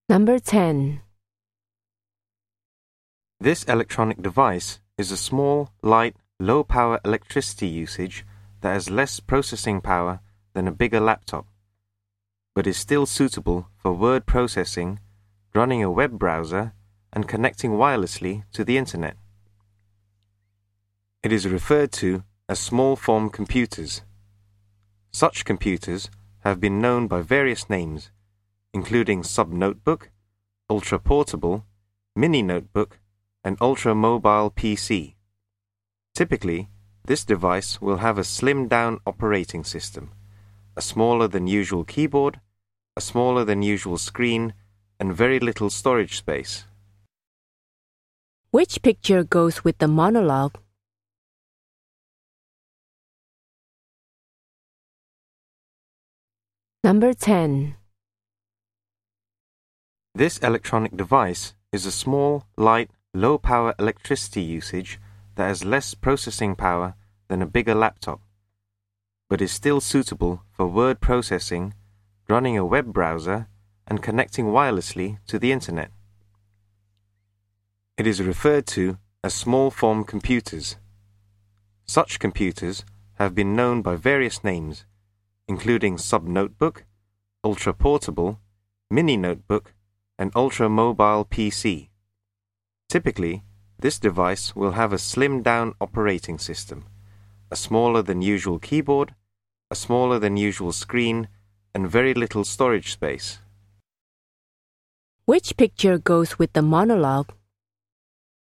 Number 10. This electronic device is a small, light, low-power electricity usage that has less processing power than a bigger laptop, but is still suitable for word processing, running a web browser, and connecting wirelessly to the Internet. It is referred to as small-form computers. Such computers have been known by various names, including sub-notebook, ultra-portable, mini-notebook, and ultra-mobile PC. Typically, this device will have a slimmed-down operating system, a smaller-than-usual keyboard, a smaller-than-usual screen, and very little storage space. Which picture goes with the monologue? Number 10. This electronic device is a small, light, low-power electricity usage that has less processing power than a bigger laptop, but is still suitable for word processing, running a web browser, and connecting wirelessly to the Internet. It is referred to as small-form computers. Such computers have been known by various names, including sub-notebook, ultra-portable, mini-notebook, and ultra-mobile PC. Typically, this device will have a slimmed-down operating system, a smaller-than-usual keyboard, a smaller-than-usual screen, and very little storage space. Which picture goes with the monologue?